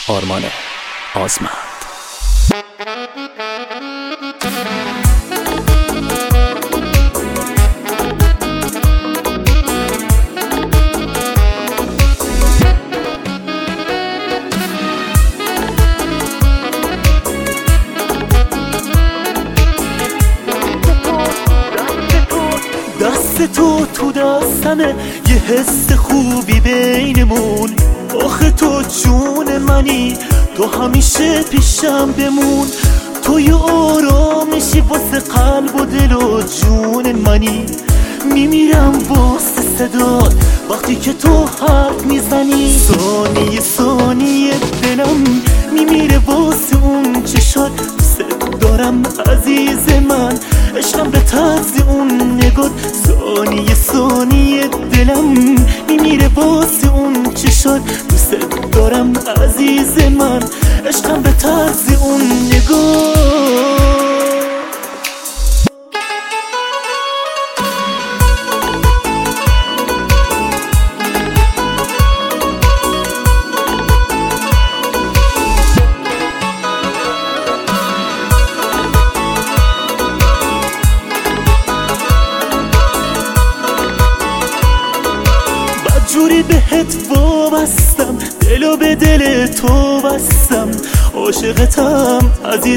آرمان آزمند. دست تو دستمه، یه حس خوبی بینمون. آخه تو جون منی، تو همیشه پیشم بمون. تو یه آرامشی واسه قلب و دل و جون منی. میمیرم واسه صدات وقتی که تو حرف میزنی. ثانیه ثانیه دلم میمیره واسه اون چشات. دوست دارم عزیز من، عشقم به طرز اون نگات. ثانیه ثانیه دلم میمیره واسه اون چشات. دوست دارم عزیز من، عشقم به طرز اون نگات. جوری بهت وابستم، دلو به دل تو بستم. عاشقتم عزیز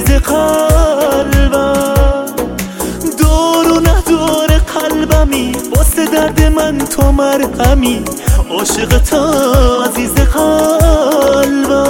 قلبم، دار و نداره قلبمی. واسه درد من تو مرهمی. عاشقتم عزیز قلبم.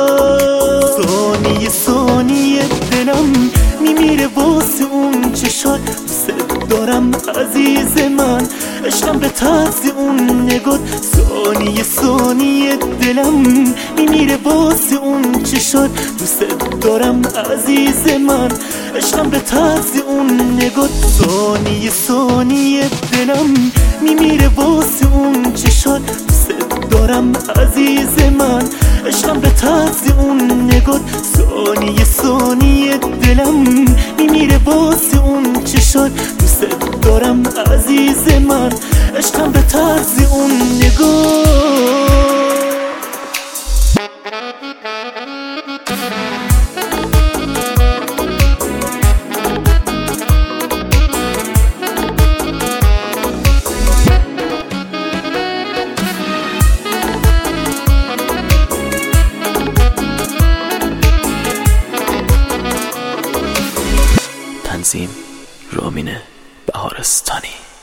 ثانیه ثانیه دلم میمیره واسه اون چشات. دوست دارم عزیز من، عشقم به طرز اون نگات. ثانیه ثانیه دلم میمیره واسه اون چشات. دوست دارم عزیز من، عشقم به طرز اون نگات. ثانیه ثانیه دلم میمیره واسه اون چشات. دوست دارم عزیز من، عشقم به طرز اون نگات. ثانیه ثانیه دلم میمیره واسه اون چشات. دوست دارم عزیز من، عشقم به طرز اون نگات. تنظیم رامین بهارستانی.